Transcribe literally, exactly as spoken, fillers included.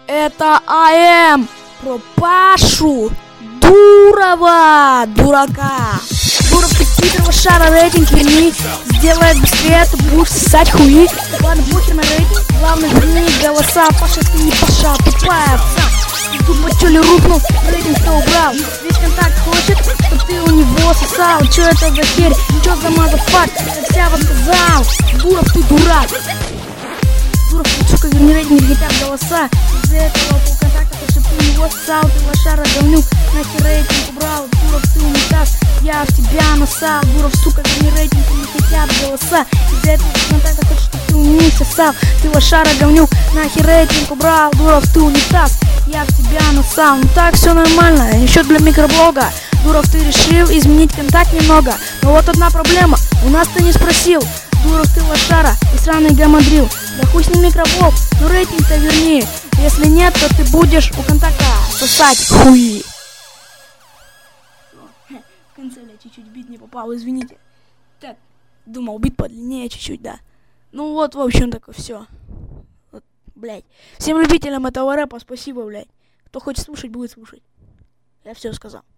Это АМ про Пашу Дурова, дурака. Дуров, ты пидор, шара, рейтинг верни. Сделай быстрее, ты будешь ссать хуи. Ладно, похер на рейтинг, главное верни голоса. Паша, ты не Паша, тупая овца. Ты тупо чё ли рухнул, рейтинг кто убрал. Весь контакт хочет, чтоб ты у него сосал. Чё это за херь, чё за мазафак? Я вся вам сказал, Дуров, ты дурак. Дуров, ты, сука, верни рейтинг, хотя бы голоса. Из-за этого полконтакта, то, что ты у него ссал. Ты лошара, говнюк, нахер рейтинг убрал. Дуров, ты унитаз, я в тебя насал. Дуров, сука, верни рейтинг, не хотя бы голоса. Из-за этого полконтакта, то, что ты у них сосал. Ты лошара, говнюк, нахер рейтинг убрал. Дуров, ты унитаз, я в тебя насал. Ну так, все нормально, еще для микроблога. Дуров, ты решил изменить контакт немного. Но вот одна проблема, у нас ты не спросил. Дуров, ты лошара и сраный гамадрил. Да хуй с ним микроблог, ну рейтинг-то верни. Если нет, то ты будешь у контакта сосать хуи. В конце, бля, чуть-чуть бит не попал, извините. Так, думал, бит подлиннее чуть-чуть, да. Ну вот, в общем, такое все. Вот, блядь. Всем любителям этого рэпа спасибо, блядь. Кто хочет слушать, будет слушать. Я все сказал.